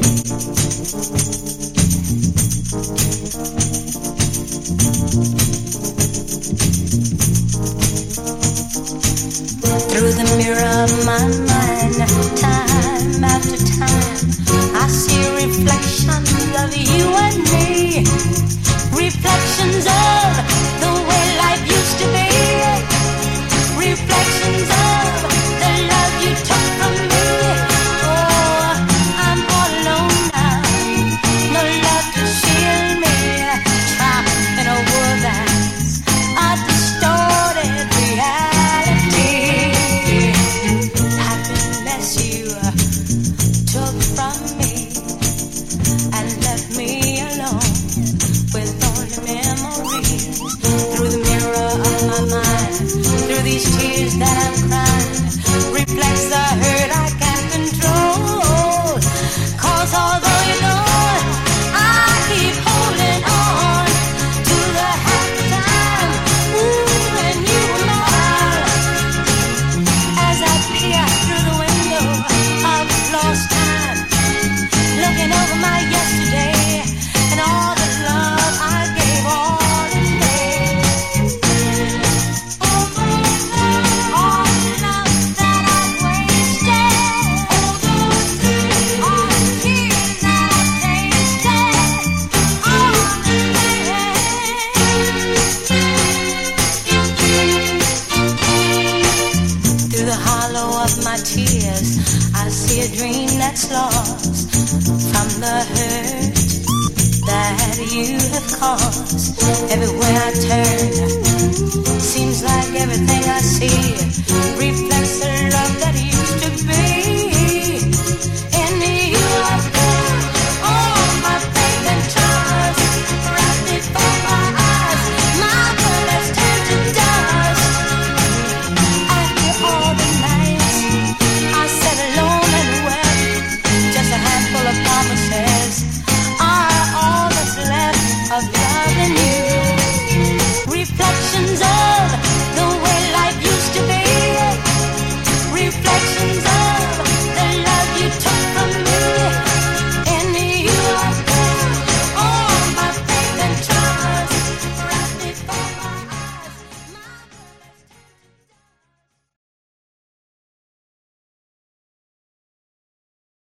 Through the mirror of my mind, time after time, I see reflections of you and me. Reflections of the way life used to be. Reflections of the love you took from me. Oh, I'm all alone now. No love to shield me. Trapped in a world that's a distorted reality. Happiness you took from me and left me alone with only memories. Through the mirror of my mind, through these tears that I'm crying, reflects the hurt I can't control. 'Cause although you know I keep holding on to the happy time, ooh, when you were mine. As I peer through the window of lost time, looking over my yesterday and all the love I gave all in vain. All the love that I've wasted, all the tears that I've tasted, all in vain. Through the hollow of my tears, I see a dream that's lost from the hurt that you have caused. Everywhere I turn, seems like everything I see reflects the love that used to be.